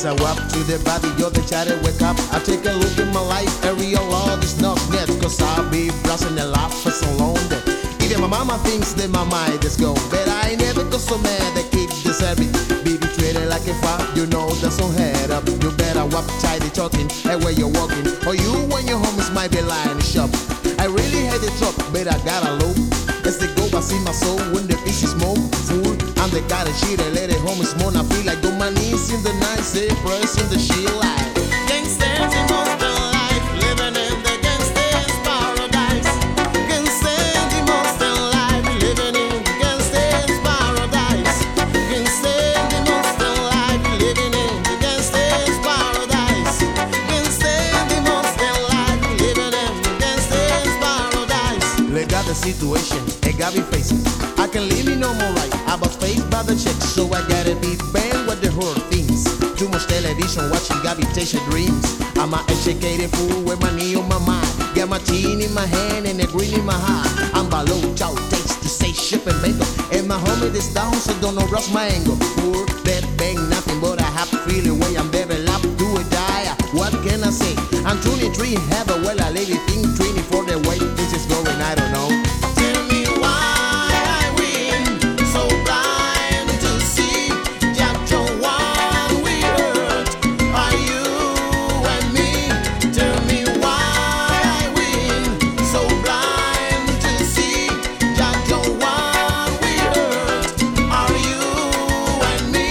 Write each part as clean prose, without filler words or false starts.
As I walk to the body, you're the child, wake up. I take a look at my life, area all is not net. Cause I'll be browsing the life for so long that even my mama thinks that my mind is gone. But I never go so mad, they keep deserving. Be treated like a foul, you know that's on head up. You better walk tidy talking, and where you're walking. Or you when your homies might be lying in the shop. I really hate the truck, but I got a low. As they go, I see my soul when the fish is smoke. Fool, I'm the guy that shit, I let it home smoke. I feel like on my knees in the night, say press in the shit light. Gangsters in most of life, living in the gangsters paradise. Gangsters in most of life, living in the gangsters paradise. Gangsters in most of life, living in the gangsters paradise. Gangsters in most of life, living in the gangsters paradise. Look at the situation, it got me facing. I can leave me no more right. I was faced by the checks, so I gotta be banned with the horror things. Too much television watching, gravitation dreams. I'm an educated fool with my knee on my mind. Got my teen in my hand and a green in my heart. I'm below chow taste to say ship and bacon. And my homie is down, so don't know rush my angle. Poor, that bang, nothing but I have to feel the way I'm developed, do or die. What can I say? I'm 23, have a well, I lady think 24 the way this is going, I don't know. Tell me why I win, so blind to see that the one we hurt are you and me. Tell me why I win, so blind to see that the one we hurt are you and me.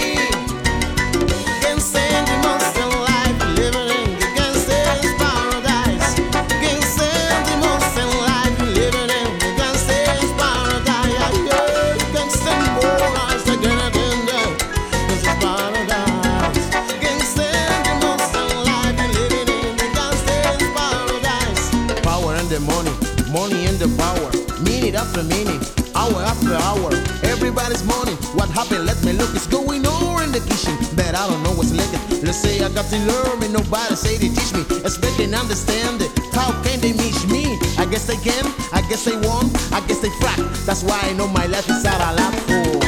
Gangsters in most of life, living in the gangsters paradise. Gangsters in most of life, living in the gangsters paradise. Gangster boys are gonna bend down, this is paradise. Gangsters in most of life, living in the gangsters paradise. Power and the money, money and the power. Minute after minute, hour after hour. Everybody's money. What happened? Let me look. It's going on in the kitchen, but I don't know what's looking. Let's say I got to learn, and nobody say they teach me. Expecting understand it. How can they miss me? I guess they can. I guess they won't. I guess they frack. That's why I know my life is out a lot for.